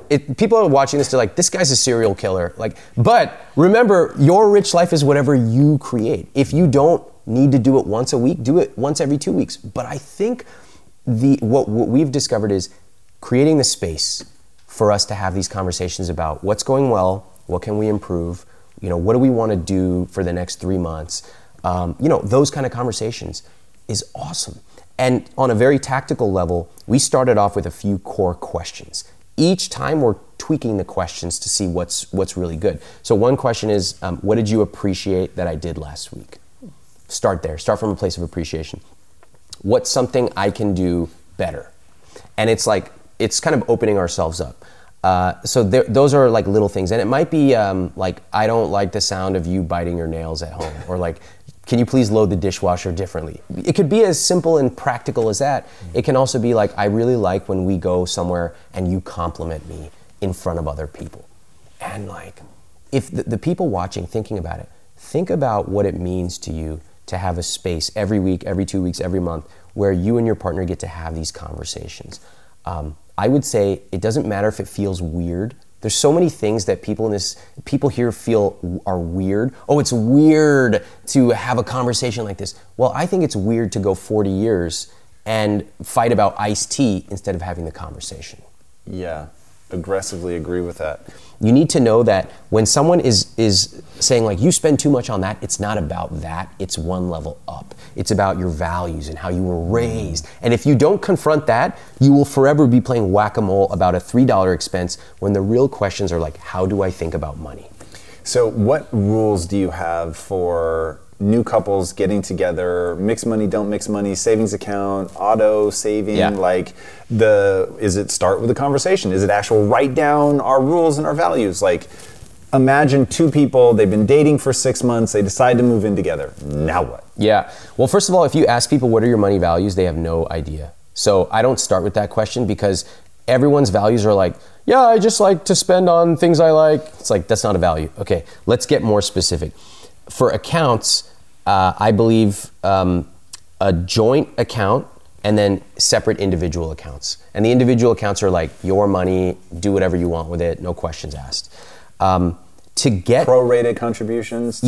people are watching this, they're like, this guy's a serial killer. Like, but remember, your rich life is whatever you create. If you don't need to do it once a week, do it once every 2 weeks. But I think what we've discovered is creating the space for us to have these conversations about what's going well, what can we improve, what do we want to do for the next 3 months, those kind of conversations is awesome. And on a very tactical level, we started off with a few core questions. Each time we're tweaking the questions to see what's really good. So one question is, what did you appreciate that I did last week? Start there, start from a place of appreciation. What's something I can do better? And it's kind of opening ourselves up. So those are like little things. And it might be like, I don't like the sound of you biting your nails at home. Or like, can you please load the dishwasher differently? It could be as simple and practical as that. It can also be like, I really like when we go somewhere and you compliment me in front of other people. And like, if the people watching, thinking about it, think about what it means to you to have a space every week, every 2 weeks, every month, where you and your partner get to have these conversations. I would say it doesn't matter if it feels weird. There's so many things that people here feel are weird. Oh, it's weird to have a conversation like this. Well, I think it's weird to go 40 years and fight about iced tea instead of having the conversation. Yeah, aggressively agree with that. You need to know that when someone is saying like, you spend too much on that, it's not about that, it's one level up. It's about your values and how you were raised. And if you don't confront that, you will forever be playing whack-a-mole about a $3 expense when the real questions are like, how do I think about money? So what rules do you have for new couples getting together, mix money, don't mix money, savings account, auto saving? Yeah. Is it start with a conversation? Is it actual write down our rules and our values? Like, imagine two people, they've been dating for 6 months, they decide to move in together. Now what? Yeah. Well, first of all, if you ask people what are your money values, they have no idea. So I don't start with that question because everyone's values are like, yeah, I just like to spend on things I like. It's like, that's not a value. Okay, let's get more specific. For accounts, I believe a joint account and then separate individual accounts. And the individual accounts are like your money, do whatever you want with it, no questions asked. To get prorated contributions.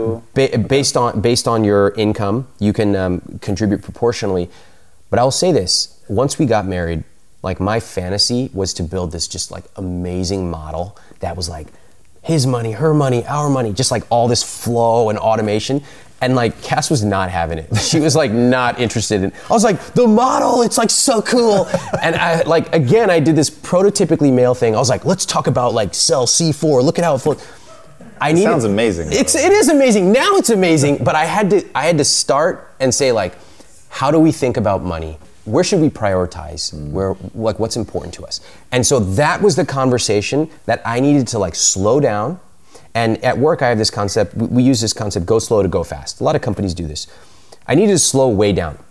Based on your income, you can contribute proportionally. But I'll say this: once we got married, like my fantasy was to build this just like amazing model that was like his money, her money, our money, just like all this flow and automation. And like Cass was not having it. She was like not interested in. I was like, the model, it's like so cool. And I did this prototypically male thing. I was like, let's talk about like cell C4. Look at how it flows. Sounds amazing. It is amazing. Now it's amazing. But I had to start and say like, how do we think about money? Where should we prioritize? What's important to us? And so that was the conversation that I needed to like slow down. And at work, I have this concept, we use this concept, go slow to go fast. A lot of companies do this. I needed to slow way down.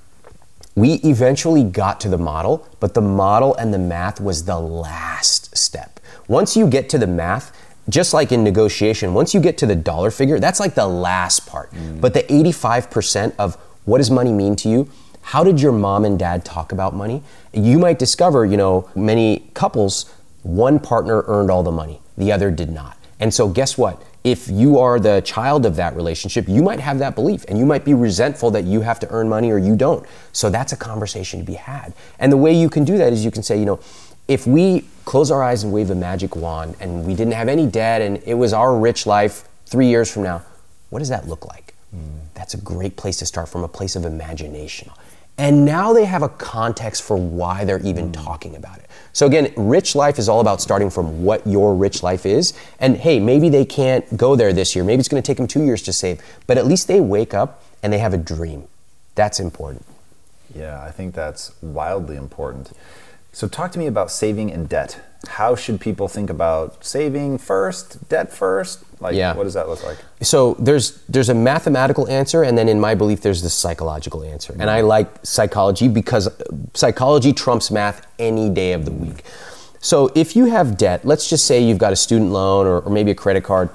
We eventually got to the model, but the model and the math was the last step. Once you get to the math, just like in negotiation, once you get to the dollar figure, that's like the last part. But the 85% of what does money mean to you? How did your mom and dad talk about money? You might discover, many couples, one partner earned all the money, the other did not. And so guess what? If you are the child of that relationship, you might have that belief and you might be resentful that you have to earn money or you don't. So that's a conversation to be had. And the way you can do that is you can say, if we close our eyes and wave a magic wand and we didn't have any debt and it was our rich life 3 years from now, what does that look like? That's a great place to start, from a place of imagination. And now they have a context for why they're even talking about it. So again, rich life is all about starting from what your rich life is. And hey, maybe they can't go there this year. Maybe it's going to take them 2 years to save. But at least they wake up and they have a dream. That's important. Yeah, I think that's wildly important. So talk to me about saving and debt. How should people think about saving first, debt first? What does that look like? So there's a mathematical answer, and then in my belief, there's the psychological answer. And I like psychology because psychology trumps math any day of the week. So if you have debt, let's just say you've got a student loan or maybe a credit card,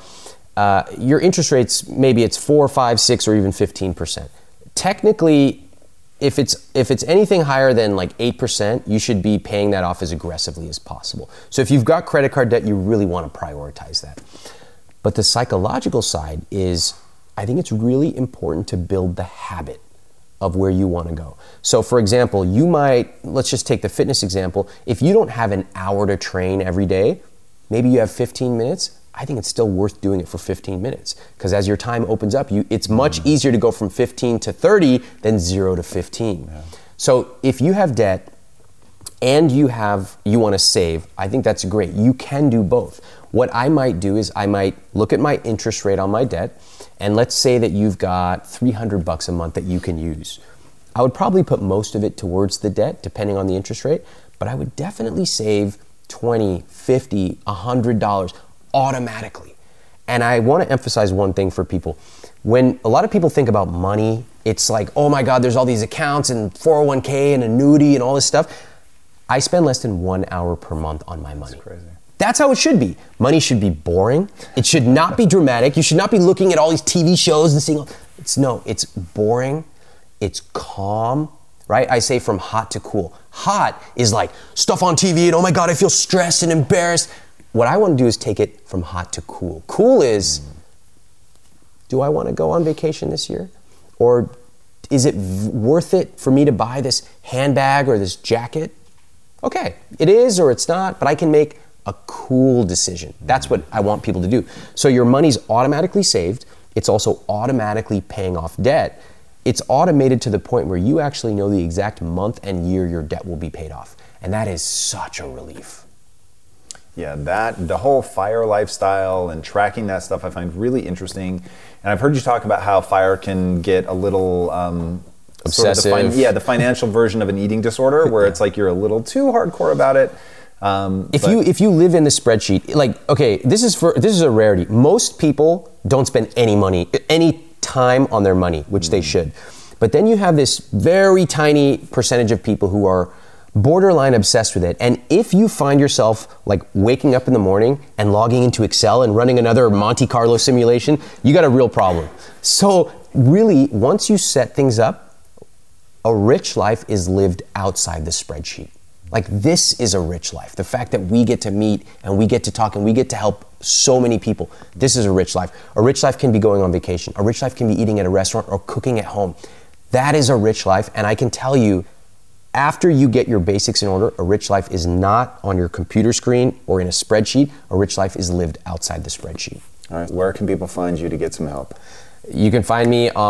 your interest rates, maybe it's 4, 5, 6, or even 15%. Technically, if it's anything higher than like 8%, you should be paying that off as aggressively as possible. So if you've got credit card debt, you really want to prioritize that. But the psychological side is, I think it's really important to build the habit of where you want to go. So for example, let's just take the fitness example. If you don't have an hour to train every day, maybe you have 15 minutes, I think it's still worth doing it for 15 minutes. Because as your time opens up, it's much easier to go from 15 to 30 than 0 to 15. Yeah. So if you have debt and you want to save, I think that's great. You can do both. What I might do is I might look at my interest rate on my debt, and let's say that you've got $300 a month that you can use. I would probably put most of it towards the debt, depending on the interest rate, but I would definitely save $20, $50, $100 automatically. And I want to emphasize one thing for people. When a lot of people think about money, it's like, oh my God, there's all these accounts and 401k and annuity and all this stuff. I spend less than 1 hour per month on my money. That's crazy. That's how it should be. Money should be boring. It should not be dramatic. You should not be looking at all these TV shows and seeing, it's boring. It's calm, right? I say from hot to cool. Hot is like stuff on TV and oh my God, I feel stressed and embarrassed. What I want to do is take it from hot to cool. Cool is, do I want to go on vacation this year? Or is it worth it for me to buy this handbag or this jacket? Okay, it is or it's not, but I can make a cool decision. That's what I want people to do. So your money's automatically saved. It's also automatically paying off debt. It's automated to the point where you actually know the exact month and year your debt will be paid off. And that is such a relief. Yeah, the whole FIRE lifestyle and tracking that stuff I find really interesting. And I've heard you talk about how FIRE can get a little obsessive. The financial version of an eating disorder where it's like you're a little too hardcore about it. If you live in the spreadsheet, like, okay, this is a rarity. Most people don't spend any time on their money, which they should. But then you have this very tiny percentage of people who are borderline obsessed with it. And if you find yourself like waking up in the morning and logging into Excel and running another Monte Carlo simulation, you got a real problem. So really, once you set things up, a rich life is lived outside the spreadsheet. Like, this is a rich life. The fact that we get to meet and we get to talk and we get to help so many people, this is a rich life. A rich life can be going on vacation. A rich life can be eating at a restaurant or cooking at home. That is a rich life, and I can tell you, after you get your basics in order, a rich life is not on your computer screen or in a spreadsheet. A rich life is lived outside the spreadsheet. All right, where can people find you to get some help? You can find me at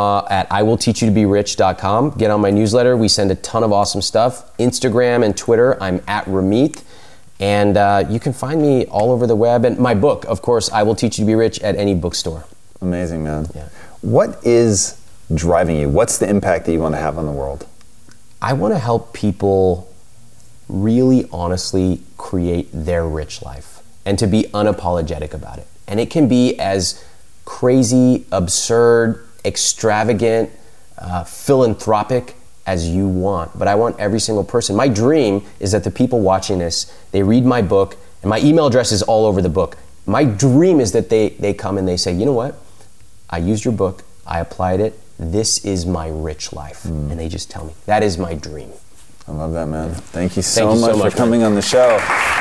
iwillteachyoutoberich.com. Get on my newsletter. We send a ton of awesome stuff. Instagram and Twitter, I'm at Ramit. And you can find me all over the web. And my book, of course, I Will Teach You to Be Rich, at any bookstore. Amazing, man. Yeah. What is driving you? What's the impact that you want to have on the world? I want to help people really honestly create their rich life and to be unapologetic about it. And it can be as crazy, absurd, extravagant, philanthropic as you want. But I want every single person. My dream is that the people watching this, they read my book, and my email address is all over the book. My dream is that they come and they say, you know what? I used your book, I applied it, this is my rich life. And they just tell me. That is my dream. I love that, man. Thank you so much for coming on the show.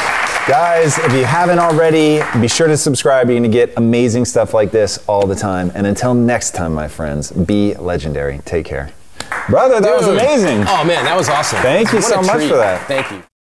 Guys, if you haven't already, be sure to subscribe. You're going to get amazing stuff like this all the time. And until next time, my friends, be legendary. Take care. Brother, that was amazing. Oh, man, that was awesome. Thank you so much for that. Thank you.